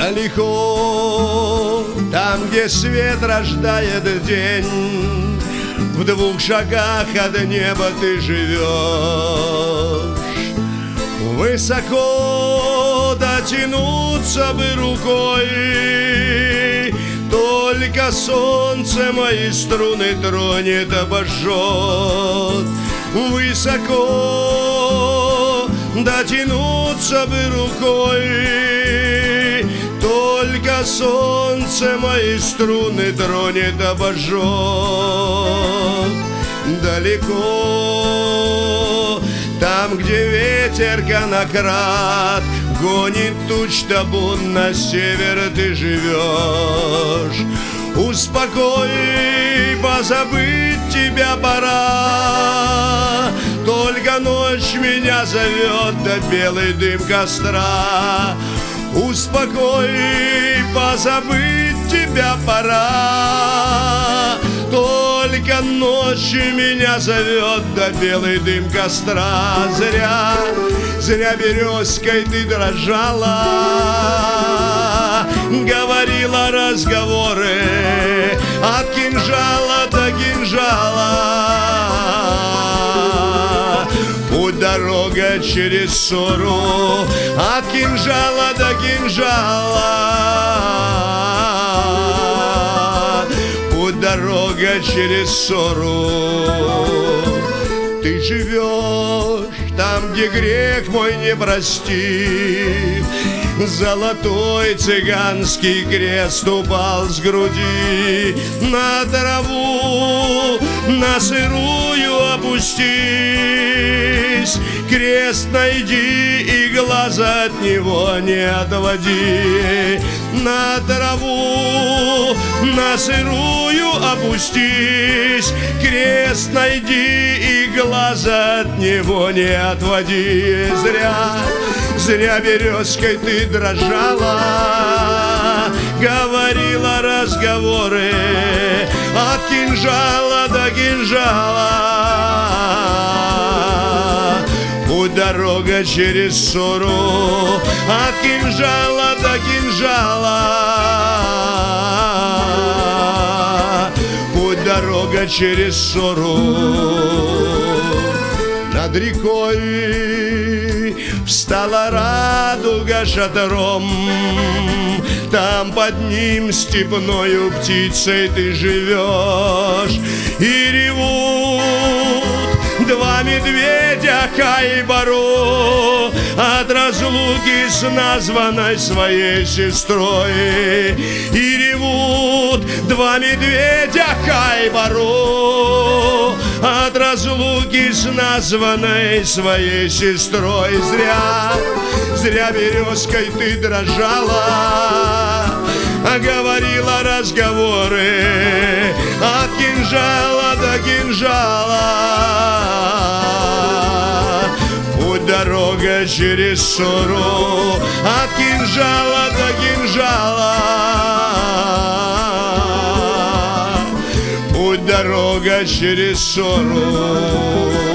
Далеко, там, где свет рождает день, в 2 шагах от неба ты живешь. Высоко дотянуться бы рукой, только солнце мои струны тронет, обожжет. Высоко дотянуться бы рукой, только солнце мои струны тронет, обожжет. Далеко, там, где ветер конокрад гонит туч табун, на север ты живешь. Успокой, позабыть тебя пора, только ночь меня зовет, да белый дым костра. Успокой, позабыть тебя пора, только ночь меня зовет, да белый дым костра. Зря березкой ты дрожала, говорила разговоры от кинжала до кинжала. Путь дорога через ссору от кинжала до кинжала. Путь дорога через ссору. Ты живешь там, где грех мой не простит. Золотой цыганский крест упал с груди на траву, на сырую опустись. Крест найди и глаза от него не отводи. На траву, на сырую опустись. Крест найди и глаза от него не отводи. Зря березкой ты дрожала, говорила разговоры от кинжала до кинжала. Путь дорога через ссору от кинжала до кинжала. Путь дорога через ссору. Над рекой встала радуга шатром, там под ним степною птицей ты живешь. И ревут 2 медведя Кай-Бару от разлуки с названной своей сестрой. И ревут 2 медведя Кай-Бару от разлуки с названной своей сестрой. Зря березкой ты дрожала, говорила разговоры от кинжала до кинжала. Путь дорога через ссору от кинжала до кинжала. Путь дорога через ссору.